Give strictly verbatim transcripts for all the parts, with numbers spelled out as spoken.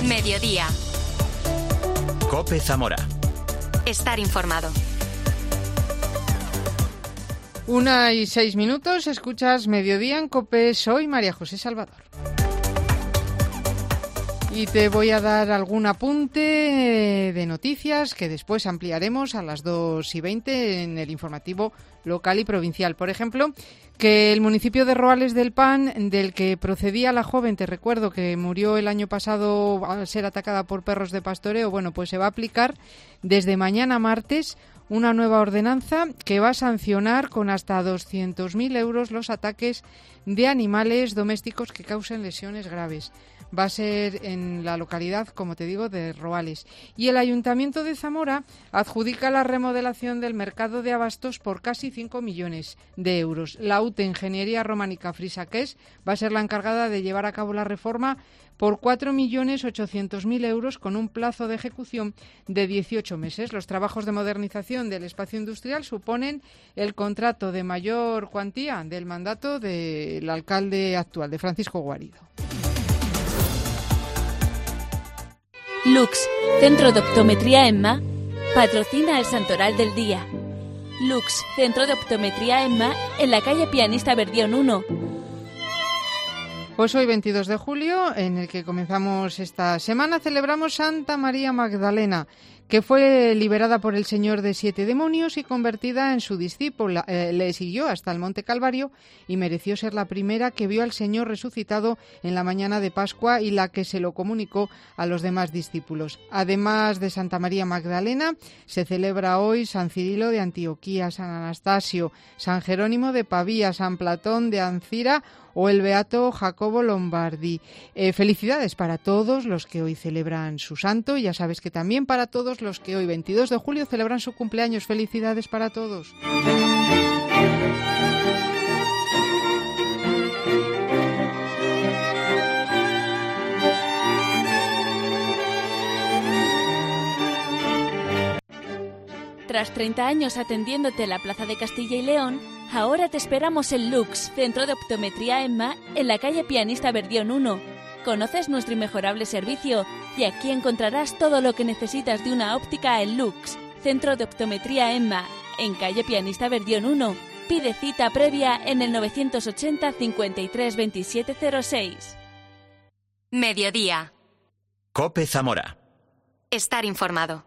Mediodía. COPE Zamora. Estar informado. Una y seis minutos, escuchas Mediodía en COPE. Soy María José Salvador. Y te voy a dar algún apunte de noticias que después ampliaremos a las dos y veinte en el informativo local y provincial. Por ejemplo, que el municipio de Roales del Pan, del que procedía la joven, te recuerdo que murió el año pasado al ser atacada por perros de pastoreo, bueno, pues se va a aplicar desde mañana martes una nueva ordenanza que va a sancionar con hasta doscientos mil euros los ataques de animales domésticos que causen lesiones graves. Va a ser en la localidad, como te digo, de Roales. Y el Ayuntamiento de Zamora adjudica la remodelación del mercado de abastos por casi cinco millones de euros. La U T E Ingeniería Románica Frisaqués va a ser la encargada de llevar a cabo la reforma por cuatro millones ochocientos mil euros con un plazo de ejecución de dieciocho meses. Los trabajos de modernización del espacio industrial suponen el contrato de mayor cuantía del mandato del alcalde actual, de Francisco Guarido. Lux, Centro de Optometría EMMA, patrocina el Santoral del Día. Lux, Centro de Optometría EMMA, en la calle Pianista Verdión uno. Pues hoy, veintidós de julio, en el que comenzamos esta semana, celebramos Santa María Magdalena, que fue liberada por el Señor de siete demonios y convertida en su discípula. Eh, le siguió hasta el Monte Calvario y mereció ser la primera que vio al Señor resucitado en la mañana de Pascua y la que se lo comunicó a los demás discípulos. Además de Santa María Magdalena, se celebra hoy San Cirilo de Antioquía, San Anastasio, San Jerónimo de Pavía, San Platón de Ancira o el beato Jacobo Lombardi. Eh, felicidades para todos los que hoy celebran su santo, y ya sabes que también para todos los que hoy, veintidós de julio, celebran su cumpleaños. Felicidades para todos. Tras treinta años atendiéndote en la Plaza de Castilla y León, ahora te esperamos en Lux, Centro de Optometría EMMA, en la calle Pianista Verdión uno. Conoces nuestro inmejorable servicio y aquí encontrarás todo lo que necesitas de una óptica en Lux, Centro de Optometría EMMA, en calle Pianista Verdión uno. Pide cita previa en el novecientos ochenta cincuenta y tres veintisiete cero seis. Mediodía. COPE Zamora. Estar informado.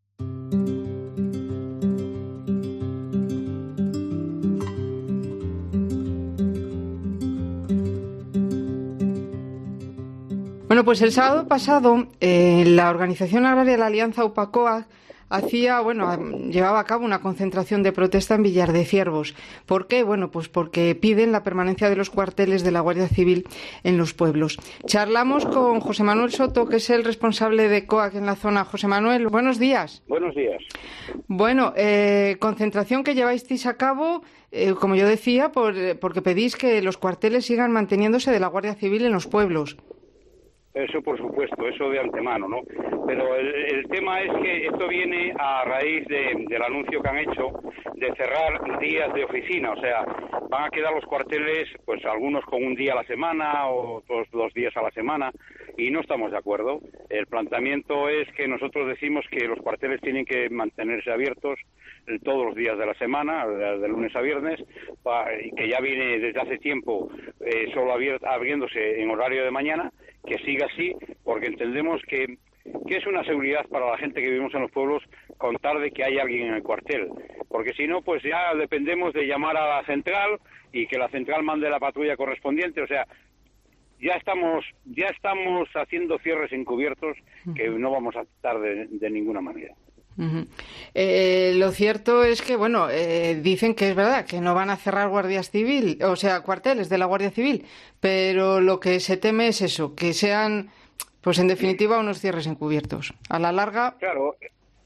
Bueno, pues el sábado pasado eh, la Organización Agraria de la Alianza UPACOAG hacía, bueno, llevaba a cabo una concentración de protesta en Villar de Ciervos. ¿Por qué? Bueno, pues porque piden la permanencia de los cuarteles de la Guardia Civil en los pueblos. Charlamos con José Manuel Soto, que es el responsable de COAG en la zona. José Manuel, buenos días. Buenos días. Bueno, eh, concentración que lleváis a cabo, eh, como yo decía, por, porque pedís que los cuarteles sigan manteniéndose de la Guardia Civil en los pueblos. Eso por supuesto, eso de antemano, ¿no? Pero el, el tema es que esto viene a raíz de, del anuncio que han hecho de cerrar días de oficina, o sea, van a quedar los cuarteles, pues algunos con un día a la semana, otros dos días a la semana, y no estamos de acuerdo. El planteamiento es que nosotros decimos que los cuarteles tienen que mantenerse abiertos todos los días de la semana, de lunes a viernes, que ya viene desde hace tiempo eh, solo abiert, abriéndose en horario de mañana, que siga así, porque entendemos que, que es una seguridad para la gente que vivimos en los pueblos contar de que hay alguien en el cuartel, porque si no, pues ya dependemos de llamar a la central y que la central mande la patrulla correspondiente, o sea, ya estamos ya estamos haciendo cierres encubiertos que no vamos a aceptar de, de ninguna manera. Uh-huh. Eh, lo cierto es que, bueno, eh, dicen que es verdad que no van a cerrar guardias civil, o sea, cuarteles de la Guardia Civil, pero lo que se teme es eso, que sean, pues en definitiva, unos cierres encubiertos. A la larga... Claro,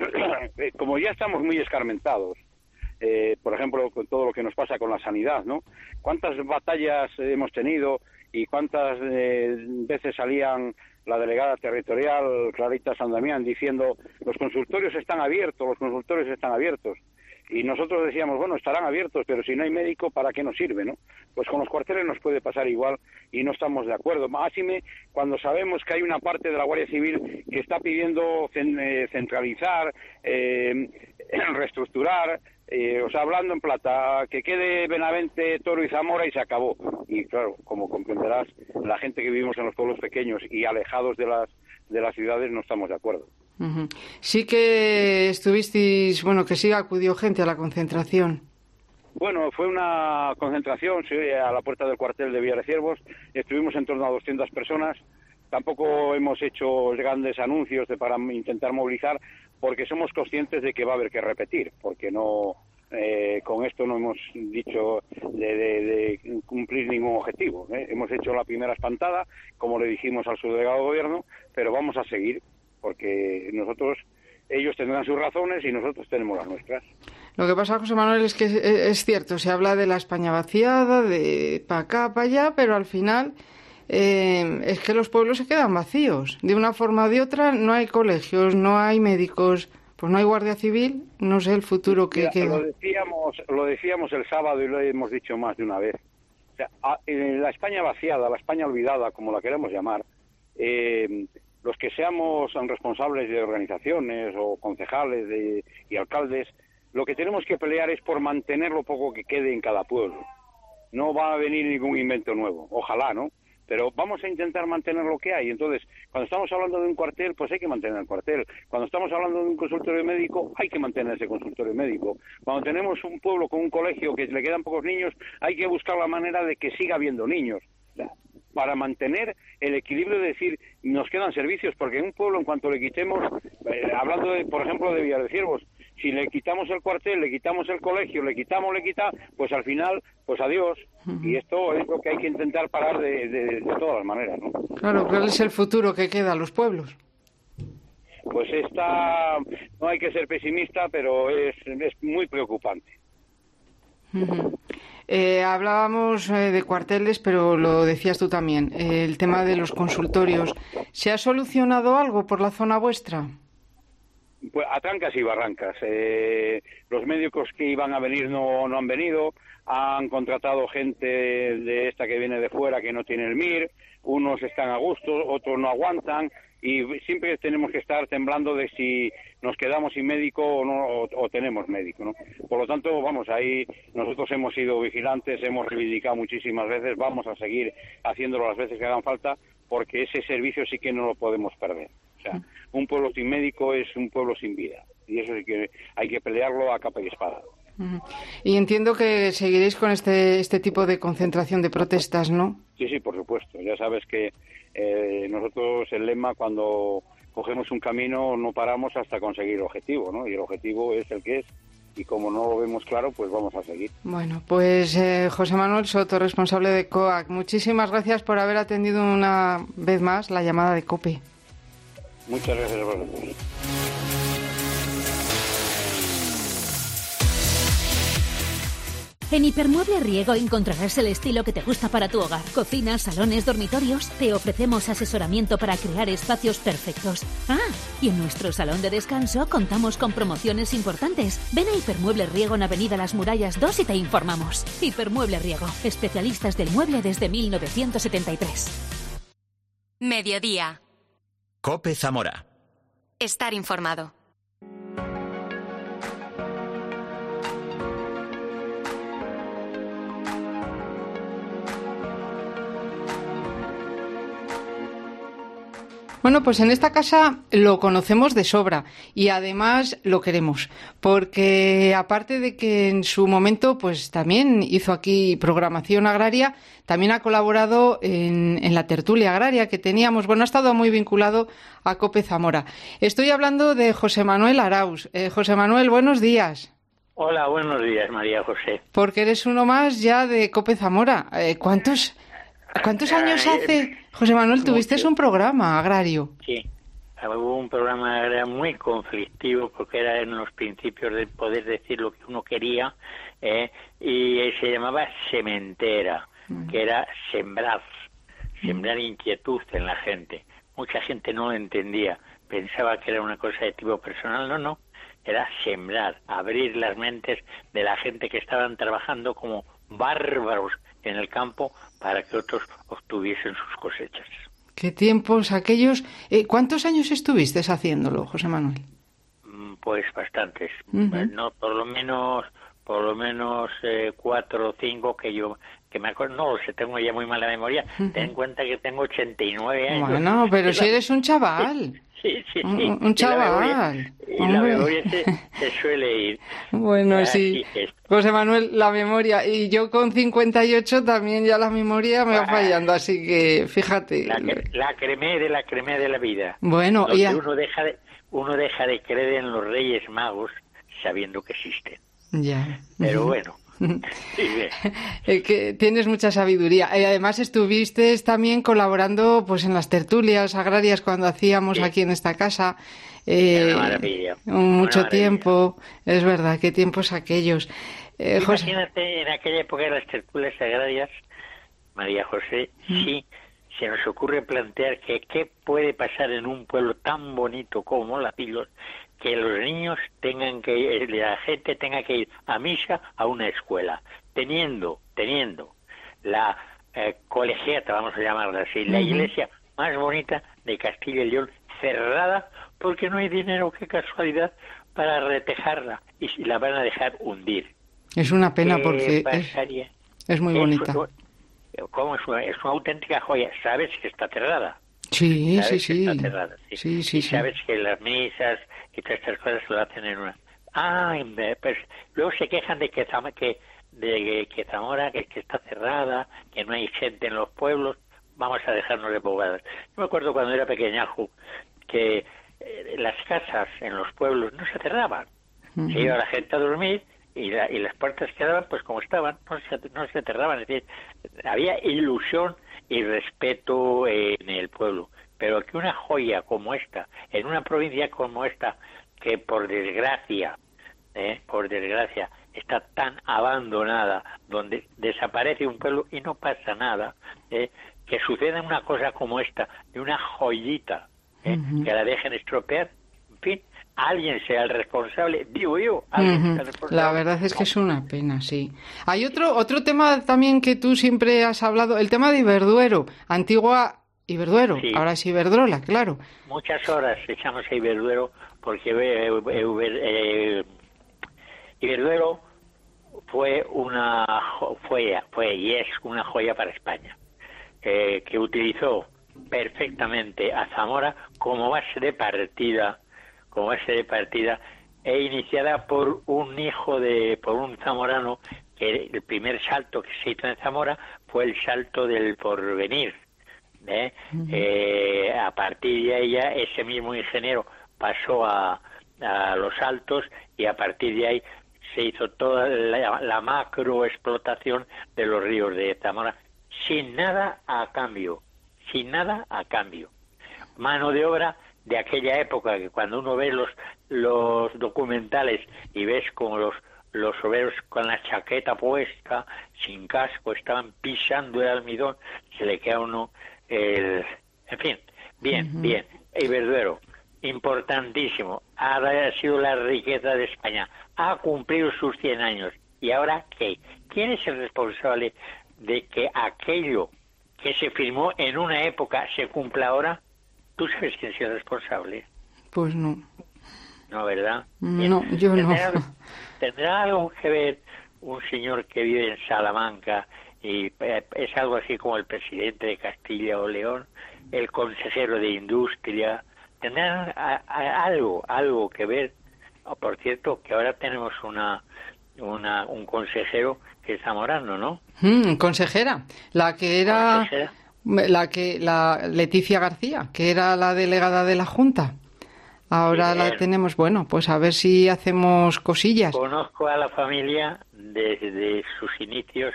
como ya estamos muy escarmentados, eh, por ejemplo, con todo lo que nos pasa con la sanidad, ¿no? ¿Cuántas batallas hemos tenido y cuántas eh, veces salían la delegada territorial Clarita San Damián diciendo los consultorios están abiertos, los consultorios están abiertos? Y nosotros decíamos, bueno, estarán abiertos, pero si no hay médico, ¿para qué nos sirve, no? Pues con los cuarteles nos puede pasar igual y no estamos de acuerdo. Máxime cuando sabemos que hay una parte de la Guardia Civil que está pidiendo centralizar, eh, reestructurar, eh, o sea, hablando en plata, que quede Benavente, Toro y Zamora y se acabó. Y claro, como comprenderás, la gente que vivimos en los pueblos pequeños y alejados de las de las ciudades no estamos de acuerdo. Uh-huh. Sí que estuvisteis, bueno, que sí acudió gente a la concentración. Bueno, fue una concentración, sí, a la puerta del cuartel de Villa de Ciervos. Estuvimos en torno a doscientas personas. Tampoco hemos hecho grandes anuncios de, para intentar movilizar, porque somos conscientes de que va a haber que repetir, porque no eh, con esto no hemos dicho de, de, de cumplir ningún objetivo, ¿eh? Hemos hecho la primera espantada, como le dijimos al subdelegado de gobierno, pero vamos a seguir, porque nosotros, ellos tendrán sus razones y nosotros tenemos las nuestras. Lo que pasa, José Manuel, es que es, es cierto, se habla de la España vaciada, de para acá, para allá, pero al final eh, es que los pueblos se quedan vacíos. De una forma o de otra no hay colegios, no hay médicos, pues no hay Guardia Civil, no sé el futuro que Mira, queda. Lo decíamos, lo decíamos el sábado y lo hemos dicho más de una vez. O sea, a, en la España vaciada, la España olvidada, como la queremos llamar, eh, los que seamos responsables de organizaciones o concejales de, y alcaldes, lo que tenemos que pelear es por mantener lo poco que quede en cada pueblo. No va a venir ningún invento nuevo, ojalá, ¿no? Pero vamos a intentar mantener lo que hay. Entonces, cuando estamos hablando de un cuartel, pues hay que mantener el cuartel. Cuando estamos hablando de un consultorio médico, hay que mantener ese consultorio médico. Cuando tenemos un pueblo con un colegio que le quedan pocos niños, hay que buscar la manera de que siga habiendo niños. O sea, para mantener el equilibrio de decir, nos quedan servicios, porque en un pueblo, en cuanto le quitemos, eh, hablando, de, por ejemplo, de Villar de Ciervos, si le quitamos el cuartel, le quitamos el colegio, le quitamos, le quitamos, pues al final, pues adiós. Uh-huh. Y esto es lo que hay que intentar parar de, de, de todas las maneras, ¿no? Claro, ¿cuál es el futuro que queda a los pueblos? Pues esta, no hay que ser pesimista, pero es, es muy preocupante. Uh-huh. Eh, hablábamos eh, de cuarteles, pero lo decías tú también, eh, el tema de los consultorios. ¿Se ha solucionado algo por la zona vuestra? Pues a trancas y barrancas. Eh, los médicos que iban a venir no, no han venido, han contratado gente de esta que viene de fuera que no tiene el M I R, unos están a gusto, otros no aguantan, y siempre tenemos que estar temblando de si nos quedamos sin médico o no, o, o tenemos médico, ¿no? Por lo tanto, vamos, ahí nosotros hemos sido vigilantes, hemos reivindicado muchísimas veces, vamos a seguir haciéndolo las veces que hagan falta, porque ese servicio sí que no lo podemos perder. O sea, un pueblo sin médico es un pueblo sin vida, y eso sí que hay que pelearlo a capa y espada. Uh-huh. Y entiendo que seguiréis con este este tipo de concentración de protestas, ¿no? Sí, sí, por supuesto. Ya sabes que eh, nosotros el lema, cuando cogemos un camino, no paramos hasta conseguir el objetivo, ¿no? Y el objetivo es el que es. Y como no lo vemos claro, pues vamos a seguir. Bueno, pues eh, José Manuel Soto, responsable de COAC, muchísimas gracias por haber atendido una vez más la llamada de COPE. Muchas gracias a vosotros. En Hipermueble Riego encontrarás el estilo que te gusta para tu hogar. Cocinas, salones, dormitorios. Te ofrecemos asesoramiento para crear espacios perfectos. Ah, y en nuestro salón de descanso contamos con promociones importantes. Ven a Hipermueble Riego en Avenida Las Murallas dos y te informamos. Hipermueble Riego, especialistas del mueble desde mil novecientos setenta y tres. Mediodía. COPE Zamora. Estar informado. Bueno, pues en esta casa lo conocemos de sobra y además lo queremos, porque aparte de que en su momento pues también hizo aquí programación agraria, también ha colaborado en, en la tertulia agraria que teníamos. Bueno, ha estado muy vinculado a COPE Zamora. Estoy hablando de José Manuel Arauz. Eh, José Manuel, buenos días. Hola, buenos días, María José. Porque eres uno más ya de COPE Zamora. Eh, ¿Cuántos... ¿Cuántos años hace, José Manuel, tuviste un programa agrario? Sí, hubo un programa agrario muy conflictivo porque era en los principios de poder decir lo que uno quería, eh, y se llamaba Sementera, mm. que era sembrar, sembrar mm. inquietud en la gente. Mucha gente no lo entendía, pensaba que era una cosa de tipo personal, no, no. era sembrar, abrir las mentes de la gente que estaban trabajando como bárbaros en el campo para que otros obtuviesen sus cosechas. ¿Qué tiempos aquellos? Eh, ¿Cuántos años estuviste haciéndolo, José Manuel? Pues bastantes, Uh-huh. no, por lo menos, por lo menos eh, cuatro o cinco que yo, que me acuerdo, no lo sé, tengo ya muy mala memoria. Uh-huh. Ten en cuenta que tengo ochenta y nueve años. Bueno, pero si eres un chaval. Sí, sí, sí. Un, un chaval. Y la memoria, y la memoria se, se suele ir. Bueno, Así sí. es. José Manuel, la memoria. Y yo con cincuenta y ocho también ya la memoria me va fallando, así que fíjate. La, la cremé de la cremé de la vida. Bueno, y a... uno deja de, uno deja de creer en los Reyes Magos sabiendo que existen. Ya. Pero bueno. eh, que tienes mucha sabiduría. Y además estuviste también colaborando pues en las tertulias agrarias cuando hacíamos sí. aquí en esta casa. Eh, Una maravilla. Mucho Una tiempo. maravilla. Es verdad, qué tiempos aquellos. Eh, Imagínate José... en aquella época de las tertulias agrarias, María José, mm. sí se nos ocurre plantear que qué puede pasar en un pueblo tan bonito como Latillos, que los niños tengan que ir, la gente tenga que ir a misa a una escuela, teniendo, teniendo la eh, colegiata, vamos a llamarla así, uh-huh. la iglesia más bonita de Castilla y León, cerrada, porque no hay dinero, qué casualidad, para retejarla, y si la van a dejar hundir. Es una pena porque es, es muy bonita. Es, ¿cómo es, una, es una auténtica joya? ¿Sabes que está cerrada? Sí, sí, sí. Está cerrada, sí. sí, sí, y sí. sabes que las misas y todas estas cosas lo hacen en una... Ah, pues luego se quejan de que, que, de que Zamora que, que está cerrada, que no hay gente en los pueblos, vamos a dejarnos de bobadas. Yo me acuerdo cuando era pequeñajo que eh, las casas en los pueblos no se cerraban. Uh-huh. Se iba la gente a dormir y, la, y las puertas quedaban pues como estaban, no se, no se cerraban. Es decir, había ilusión y respeto en el pueblo. Pero que una joya como esta, en una provincia como esta, que por desgracia, eh, por desgracia, está tan abandonada, donde desaparece un pueblo y no pasa nada, eh, que suceda una cosa como esta, de una joyita, eh, uh-huh. que la dejen estropear, en fin, alguien sea el responsable, digo yo, alguien uh-huh. sea el responsable. La verdad es que es una pena, sí. Hay otro otro tema también que tú siempre has hablado, el tema de Iberduero, antigua Iberduero, sí. Ahora es Iberdrola, claro. Muchas horas echamos a Iberduero porque eh, eh, Iberduero fue una fue fue y es una joya para España, eh, que utilizó perfectamente a Zamora como base de partida, como base de partida e iniciada por un hijo de por un zamorano, que el primer salto que se hizo en Zamora fue el salto del Porvenir. ¿Eh? Uh-huh. Eh, a partir de ella ese mismo ingeniero pasó a, a Los Altos y a partir de ahí se hizo toda la, la macro explotación de los ríos de Zamora sin nada a cambio, sin nada a cambio. Mano de obra de aquella época, que cuando uno ve los los documentales y ves como los los obreros con la chaqueta puesta, sin casco, estaban pisando el almidón, se le queda a uno el... En fin, bien, uh-huh. bien. Iberduero, importantísimo. Ha sido la riqueza de España. Ha cumplido sus cien años. ¿Y ahora qué? ¿Quién es el responsable de que aquello que se firmó en una época se cumpla ahora? ¿Tú sabes quién es el responsable? Pues no. No, ¿verdad? No, bien. yo ¿Tendrá, no. ¿Tendrá algo que ver un señor que vive en Salamanca y es algo así como el presidente de Castilla o León, el consejero de Industria? ¿Tendrán a, a, algo algo que ver? Oh, por cierto, que ahora tenemos una, una un consejero que es zamorano, ¿no? Mm, consejera, la que era ¿Consejera? la que la Leticia García, que era la delegada de la Junta. Ahora Bien. La tenemos, bueno, pues a ver si hacemos cosillas. Conozco a la familia desde sus inicios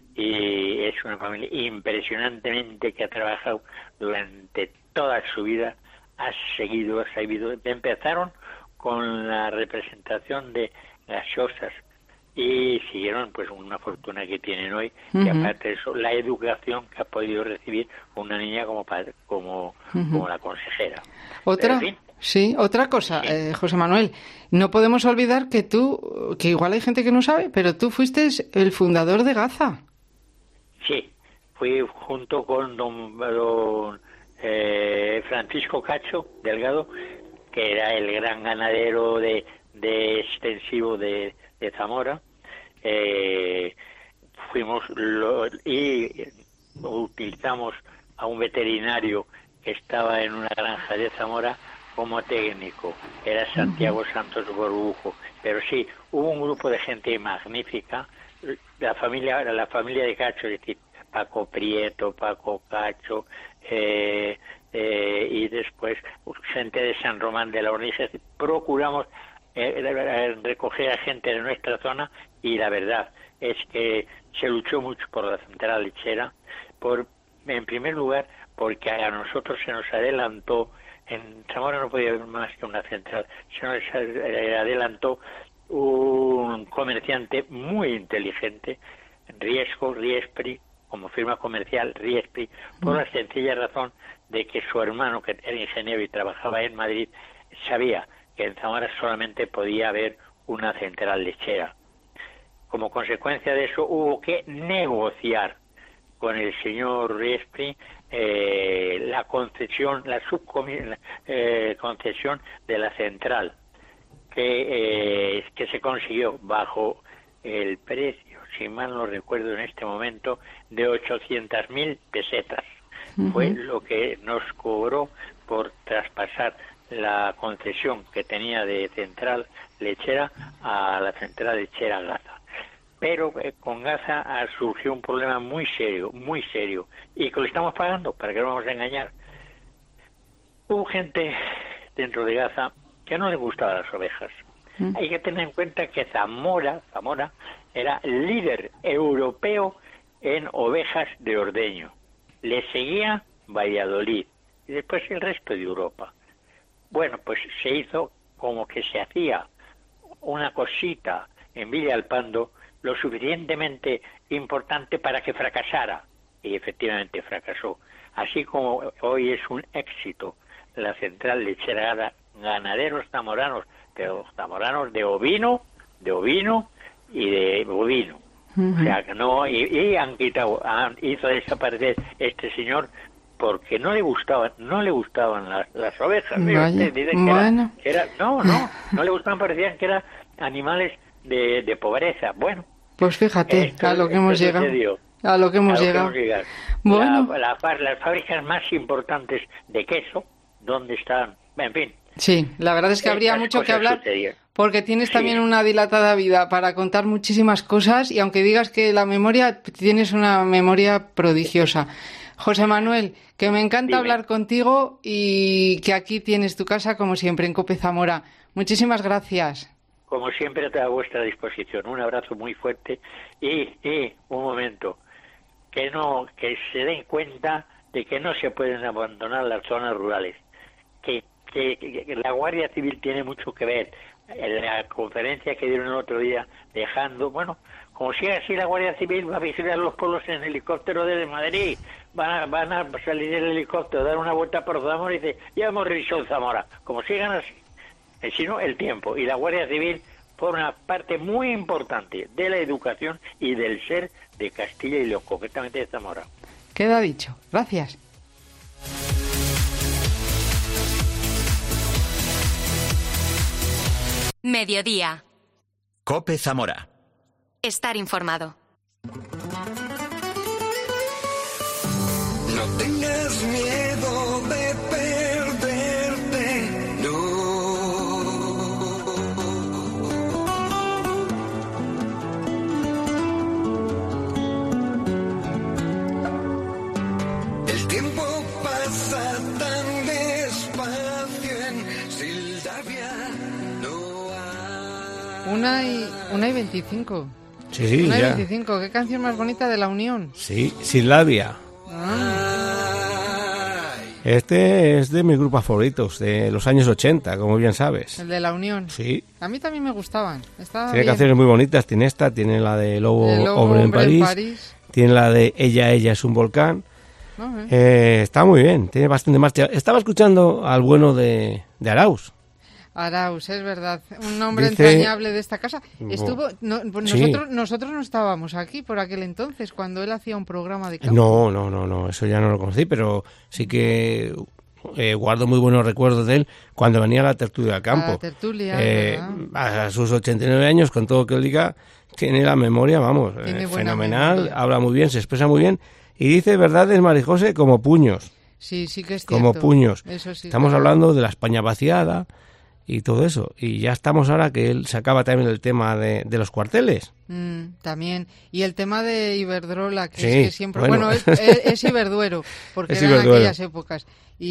y es una familia impresionantemente que ha trabajado durante toda su vida, ha seguido, ha seguido. Empezaron con la representación de gaseosas y siguieron pues una fortuna que tienen hoy, uh-huh. y aparte de eso, la educación que ha podido recibir una niña como padre, como, uh-huh. como la consejera. Otra, Pero, en fin, Sí, otra cosa, sí. Eh, José Manuel, no podemos olvidar que tú, que igual hay gente que no sabe, pero tú fuiste el fundador de Gaza. Sí, fui junto con don, don eh, Francisco Cacho Delgado, que era el gran ganadero de, de extensivo de, de Zamora. Eh, fuimos lo, y utilizamos a un veterinario que estaba en una granja de Zamora como técnico, era Santiago Santos Borbujo. Pero sí, hubo un grupo de gente magnífica, la familia la familia de Cacho, es decir, Paco Prieto, Paco Cacho, eh, eh, y después gente de San Román de la Ornija. Procuramos eh, recoger a gente de nuestra zona, y la verdad es que se luchó mucho por la central lechera, por, en primer lugar, porque a nosotros se nos adelantó, en Zamora no podía haber más que una central, se nos adelantó un comerciante muy inteligente, Riesco, Riespri, como firma comercial Riespri, por la sencilla razón de que su hermano, que era ingeniero y trabajaba en Madrid, sabía que en Zamora solamente podía haber una central lechera. Como consecuencia de eso hubo que negociar con el señor Riespri eh, la concesión, la subcomi- eh, concesión de la central, que, eh, que se consiguió bajo el precio, si mal no recuerdo en este momento, de ochocientas mil pesetas. Uh-huh. Fue lo que nos cobró por traspasar la concesión que tenía de central lechera a la central lechera Gaza. Pero eh, con Gaza ah, surgió un problema muy serio, muy serio, y que lo estamos pagando, para que no vamos a engañar. Hubo gente dentro de Gaza que no le gustaban las ovejas. ¿Mm? Hay que tener en cuenta que Zamora, Zamora era líder europeo en ovejas de ordeño. Le seguía Valladolid y después el resto de Europa. Bueno, pues se hizo como que se hacía una cosita en Villalpando lo suficientemente importante para que fracasara, y efectivamente fracasó. Así como hoy es un éxito la central lechera, ganaderos zamoranos, pero zamoranos de ovino, de ovino y de bovino. Uh-huh. O sea, que no, y, y han quitado, han, hizo desaparecer este señor porque no le gustaban, no le gustaban las, las ovejas. Usted dice que bueno. era, que era, no, no, no le gustaban, parecían que eran animales de, de pobreza. Bueno, pues fíjate esto, a lo que hemos llegado. Sucedió, a lo que hemos a lo llegado. Que hemos llegado. Bueno. La, la, las fábricas más importantes de queso, ¿dónde están? En fin. Sí, la verdad es que habría mucho que hablar, sucedían. Porque tienes sí. también una dilatada vida para contar muchísimas cosas, y aunque digas que la memoria, tienes una memoria prodigiosa. José Manuel, que me encanta Dime. hablar contigo, y que aquí tienes tu casa, como siempre, en COPE Zamora. Muchísimas gracias. Como siempre, a vuestra disposición. Un abrazo muy fuerte y, y un momento, que no que se den cuenta de que no se pueden abandonar las zonas rurales, que, que, que la Guardia Civil tiene mucho que ver. En la conferencia que dieron el otro día, dejando, bueno, como sigue así la Guardia Civil va a vigilar los pueblos en helicóptero desde Madrid, van a, van a salir del helicóptero, dar una vuelta por Zamora y dice, ya hemos revisado Zamora. Como sigan así, sino el tiempo, y la Guardia Civil forma parte muy importante de la educación y del ser de Castilla y León, concretamente de Zamora. Queda dicho. Gracias. Mediodía. COPE Zamora. Estar informado. No tengas miedo de perderte, no. El tiempo pasa tan despacio en Sildavia, no hay... Una y, una y veinticinco. Sí, una y ya. veinticinco. ¿Qué canción más bonita de La Unión? Sí, Sildavia. Ah. Este es de mis grupos favoritos, de los años ochenta, como bien sabes. El de La Unión. Sí. A mí también me gustaban. Estaba tiene bien. canciones muy bonitas. Tiene esta, tiene la de Lobo, El Lobo Hombre, en, Hombre París, en París. Tiene la de Ella, Ella es un volcán. Uh-huh. Eh, está muy bien, tiene bastante marcha. Estaba escuchando al bueno de, de Arauz. Arauz, es verdad, un hombre Dice... entrañable de esta casa. Estuvo, no, nosotros, sí. nosotros no estábamos aquí por aquel entonces, cuando él hacía un programa de campo. No, no, no, no, eso ya no lo conocí, pero sí que eh, guardo muy buenos recuerdos de él cuando venía a la tertulia de campo. A la tertulia, eh, a sus ochenta y nueve años, con todo lo que él diga, tiene la memoria, vamos, eh, fenomenal, memoria. Habla muy bien, se expresa muy bien y dice verdades, Marijose, como puños. Sí, sí que es como cierto. puños. Eso sí, estamos claro. hablando de la España vaciada y todo eso. Y ya estamos ahora que él sacaba también el tema de, de los cuarteles. Mm, también. Y el tema de Iberdrola, que sí, es que siempre... Bueno, bueno es, es, es Iberduero, porque es eran Iberduero. aquellas épocas.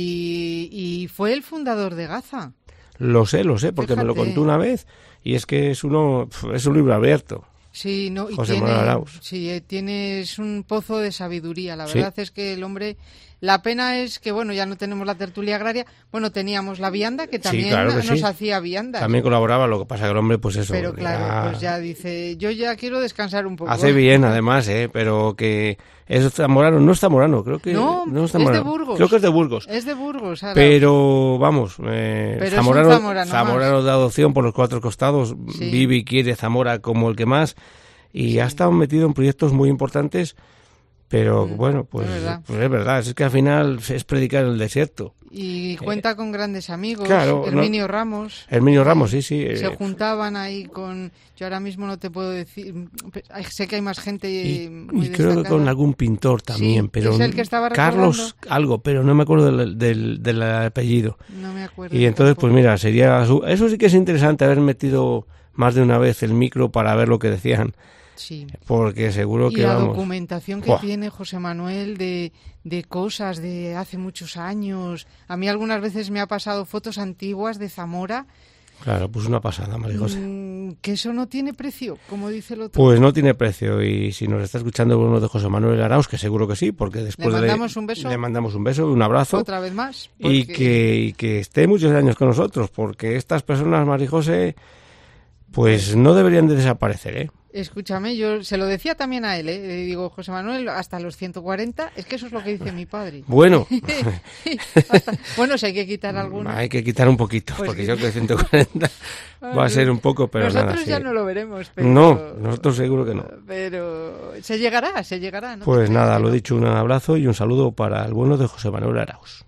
Y, y fue el fundador de Gaza. Lo sé, lo sé, porque Fíjate. me lo contó una vez. Y es que es uno es un libro abierto. Sí, no, y José tiene, Manuel Arauz. sí, eh, tienes un pozo de sabiduría. La Sí. verdad es que el hombre... La pena es que, bueno, ya no tenemos la tertulia agraria. Bueno, teníamos la vianda, que también sí, claro que nos sí. hacía viandas. También colaboraba, lo que pasa que el hombre, pues eso. Pero claro, ya... pues ya dice, yo ya quiero descansar un poco. Hace bien, además, ¿eh? Pero que es zamorano, no es zamorano, creo que... No, no es zamorano. de Burgos. Creo que es de Burgos. Es de Burgos, Arauz. Pero, vamos, eh, Pero zamorano, es un zamorano zamorano de adopción por los cuatro costados, Sí. vive y quiere Zamora como el que más, y sí. ha estado metido en proyectos muy importantes, pero Mm, bueno, pues es verdad. pues es verdad, es que al final es predicar en el desierto. Y cuenta con grandes amigos, claro, Herminio no, Ramos. Herminio Ramos, sí, sí. Se eh, juntaban ahí con... Yo ahora mismo no te puedo decir... Ay, sé que hay más gente y, muy y creo que destacada. con algún pintor también, Sí, pero es el que estaba Carlos recordando. algo, pero no me acuerdo del, del, del apellido. No me acuerdo. Y entonces, tampoco. pues mira, sería su- eso sí que es interesante haber metido más de una vez el micro para ver lo que decían. Sí. Porque seguro Y que la vamos. documentación que ¡Buah! tiene José Manuel de, de cosas de hace muchos años. A mí algunas veces me ha pasado fotos antiguas de Zamora. Claro, pues una pasada, María José. Mm, que eso no tiene precio, como dice el otro. Pues no tiene precio. Y si nos está escuchando uno de José Manuel Arauz, que seguro que sí, porque después Le de- mandamos un beso. le mandamos un beso, un abrazo. Otra vez más. Y porque- que, y que esté muchos años con nosotros, porque estas personas, María José, pues no deberían de desaparecer, ¿eh? Escúchame, yo se lo decía también a él, ¿eh? Le digo, José Manuel, hasta los ciento cuarenta, es que eso es lo que dice mi padre. Bueno. Hasta- bueno, si hay que quitar alguna. Hay que quitar un poquito, Pues porque sí. yo que ciento cuarenta va a ser un poco, pero Nosotros nada. ya sí. no lo veremos, pero... No, nosotros seguro que no. Pero se llegará, se llegará. ¿no? Pues nada, lo Pero- dicho, un abrazo y un saludo para el bueno de José Manuel Arauz.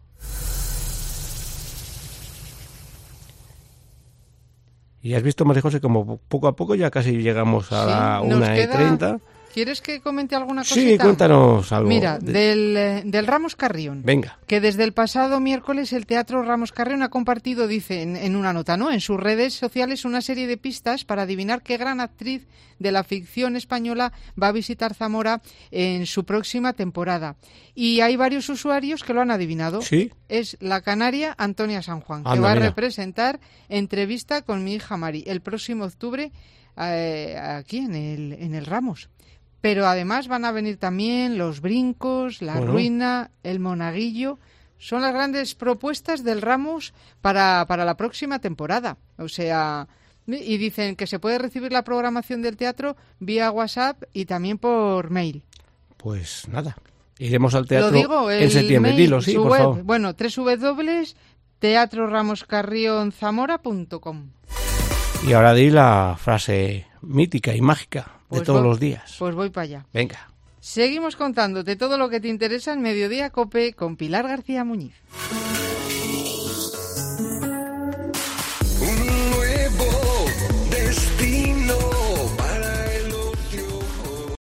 Y has visto, María José, como poco a poco ya casi llegamos a Sí, la nos una y queda- treinta. ¿Quieres que comente alguna cosita? Sí, cuéntanos algo. Mira, de- del, eh, del Ramos Carrión. Venga. Que desde el pasado miércoles el Teatro Ramos Carrión ha compartido, dice en, en una nota, ¿no?, en sus redes sociales una serie de pistas para adivinar qué gran actriz de la ficción española va a visitar Zamora en su próxima temporada. Y hay varios usuarios que lo han adivinado. Sí. Es la canaria Antonia San Juan, que Anda, va a mira. representar Entrevista con mi hija Mari el próximo octubre eh, aquí en el, en el Ramos. Pero además van a venir también Los Brincos, La Bueno. Ruina, El Monaguillo. Son las grandes propuestas del Ramos para, para la próxima temporada. O sea, y dicen que se puede recibir la programación del teatro vía WhatsApp y también por mail. Pues nada, iremos al teatro Lo digo, el en septiembre. mail, Dilo, sí, su por web. favor. Bueno, doble u doble u doble u punto teatro ramos carrión zamora punto com. Y ahora di la frase mítica y mágica de Pues todos voy- los días. Pues voy para allá. Venga. Seguimos contándote todo lo que te interesa en Mediodía Cope con Pilar García Muñiz.